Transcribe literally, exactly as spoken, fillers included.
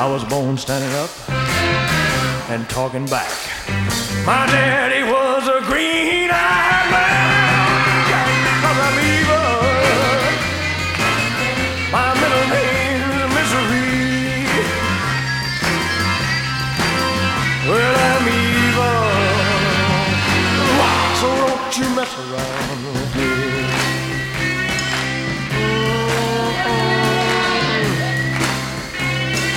I was born standing up and talking back. My daddy was a green-eyed man, cause I'm evil. My middle name is Misery. Well, I'm evil, so don't you mess around with me.